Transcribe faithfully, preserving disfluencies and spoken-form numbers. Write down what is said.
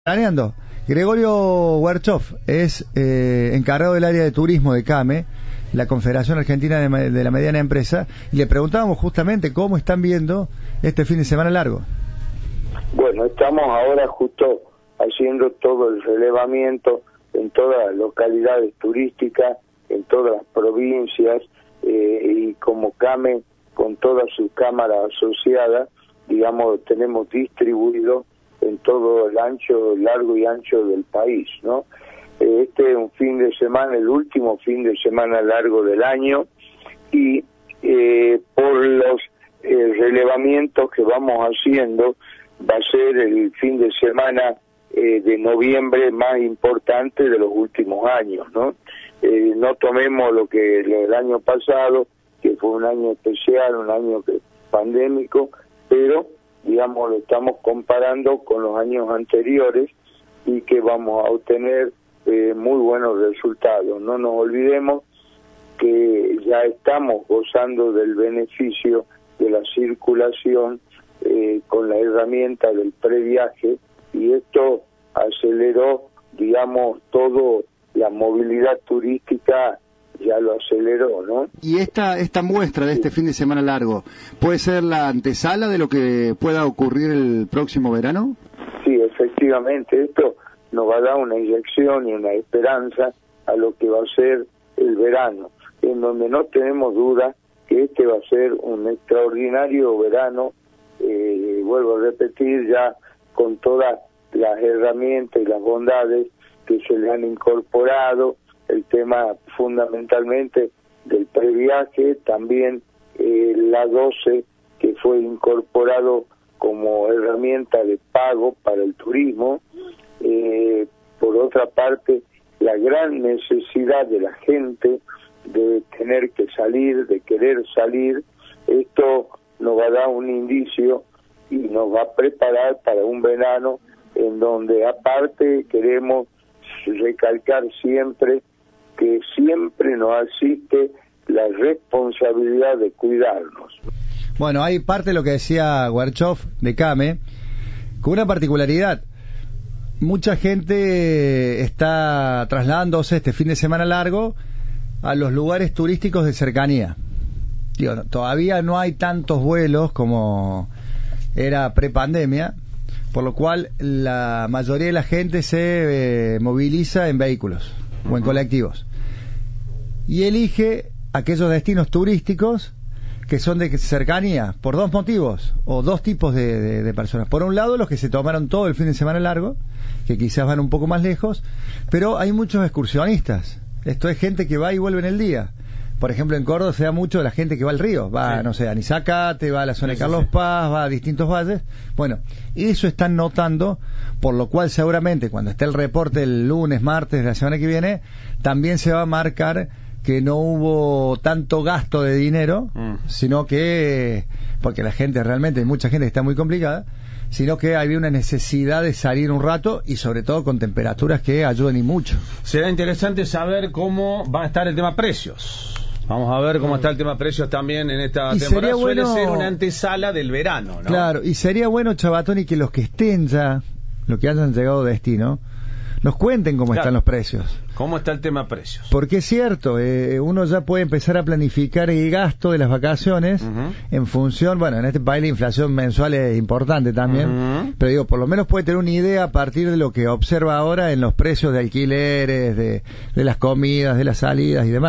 Planeando. Gregorio Werchoff es eh, encargado del área de turismo de CAME, la Confederación Argentina de, de la Mediana Empresa, y le preguntábamos justamente cómo están viendo este fin de semana largo. Bueno, estamos ahora justo haciendo todo el relevamiento en todas las localidades turísticas, en todas las provincias, eh, y como CAME, con todas sus cámaras asociadas, digamos, tenemos distribuido en todo el ancho, largo y ancho del país, ¿no? Este es un fin de semana, el último fin de semana largo del año, y eh, por los eh, relevamientos que vamos haciendo, va a ser el fin de semana eh, de noviembre más importante de los últimos años, ¿no? Eh, no tomemos lo que lo del año pasado, que fue un año especial, un año que, pandémico, pero digamos, lo estamos comparando con los años anteriores y que vamos a obtener eh, muy buenos resultados. No nos olvidemos que ya estamos gozando del beneficio de la circulación eh, con la herramienta del previaje, y esto aceleró, digamos, todo la movilidad turística, ya lo aceleró, ¿no? Y esta esta muestra de este fin de semana largo, ¿puede ser la antesala de lo que pueda ocurrir el próximo verano? Sí, efectivamente, esto nos va a dar una inyección y una esperanza a lo que va a ser el verano, en donde no tenemos duda que este va a ser un extraordinario verano, eh, vuelvo a repetir, ya con todas las herramientas y las bondades que se le han incorporado, el tema fundamentalmente del previaje, también eh, la doce, que fue incorporado como herramienta de pago para el turismo. Eh, por otra parte, la gran necesidad de la gente de tener que salir, de querer salir, esto nos va a dar un indicio y nos va a preparar para un verano en donde aparte queremos recalcar siempre que siempre nos asiste la responsabilidad de cuidarnos. Bueno, hay parte de lo que decía Werchoff de CAME, con una particularidad. Mucha gente está trasladándose este fin de semana largo a los lugares turísticos de cercanía. Digo, no, todavía no hay tantos vuelos como era prepandemia, por lo cual la mayoría de la gente se eh, moviliza en vehículos o en colectivos, y elige aquellos destinos turísticos que son de cercanía, por dos motivos, o dos tipos de, de, de personas. Por un lado, los que se tomaron todo el fin de semana largo, que quizás van un poco más lejos, pero hay muchos excursionistas. Esto es gente que va y vuelve en el día. Por ejemplo, en Córdoba se da mucho la gente que va al río, va, sí. no sé, a Nizacate, va a la zona sí, de Carlos sí, sí. Paz, va a distintos valles. Bueno, eso están notando, por lo cual seguramente cuando esté el reporte el lunes, martes de la semana que viene, también se va a marcar que no hubo tanto gasto de dinero, mm. sino que, porque la gente realmente, hay mucha gente que está muy complicada, sino que había una necesidad de salir un rato y sobre todo con temperaturas que ayuden y mucho. Será interesante saber cómo va a estar el tema precios. Vamos a ver cómo está el tema precios también en esta y temporada. Bueno, suele ser una antesala del verano, ¿no? Claro, y sería bueno, Chabatoni, que los que estén ya, los que hayan llegado a destino, nos cuenten cómo claro. están los precios. ¿Cómo está el tema precios? Porque es cierto, eh, uno ya puede empezar a planificar el gasto de las vacaciones uh-huh. en función, bueno, en este país la inflación mensual es importante también, uh-huh. pero digo, por lo menos puede tener una idea a partir de lo que observa ahora en los precios de alquileres, de, de las comidas, de las salidas y demás.